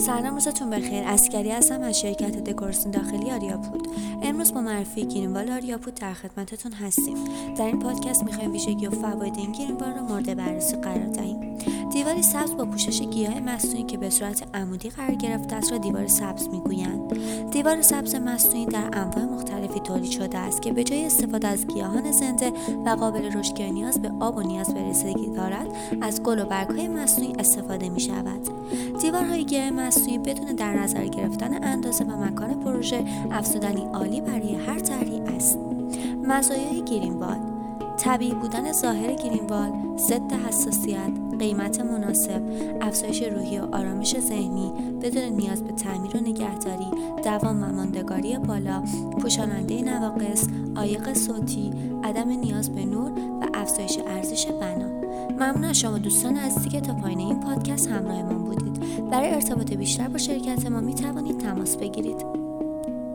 سلام، روزتون بخیر. عسکری هستم از شرکت دکوراسیون داخلی آریاپود. امروز با معرفی گرینوال آریاپود در خدمتتون هستیم. در این پادکست می‌خوایم ویژگی و فواید این گرینوال رو مورد بررسی قرار دهیم. دیواری سبز با پوشش گیاه مصنوعی که به صورت عمودی قرار گرفته است را دیوار سبز می‌گویند. دیوار سبز مصنوعی در انواع مختلفی تولید شده است که به جای استفاده از گیاهان زنده و قابل رشد که نیاز به آب و نیاز به رسیدگی دارد، از گل و برگ‌های مصنوعی استفاده می‌شود. دیوارهای گیاه مصنوعی بدون در نظر گرفتن اندازه و مکان پروژه افزودنی عالی برای هر طرحی است. مزایای گرینوال: طبیعی بودن ظاهر گرینوال، ضد حساسیت، قیمت مناسب، افزایش روحی و آرامش ذهنی بدون نیاز به تعمیر و نگهداری، دوام و ماندگاری بالا، پوشاننده نواقص، عایق صوتی، عدم نیاز به نور و افزایش ارزش بنا. ممنون از شما دوستان عزیزی که تا پایان این پادکست همراهمان بودید. برای ارتباط بیشتر با شرکت ما می توانید تماس بگیرید.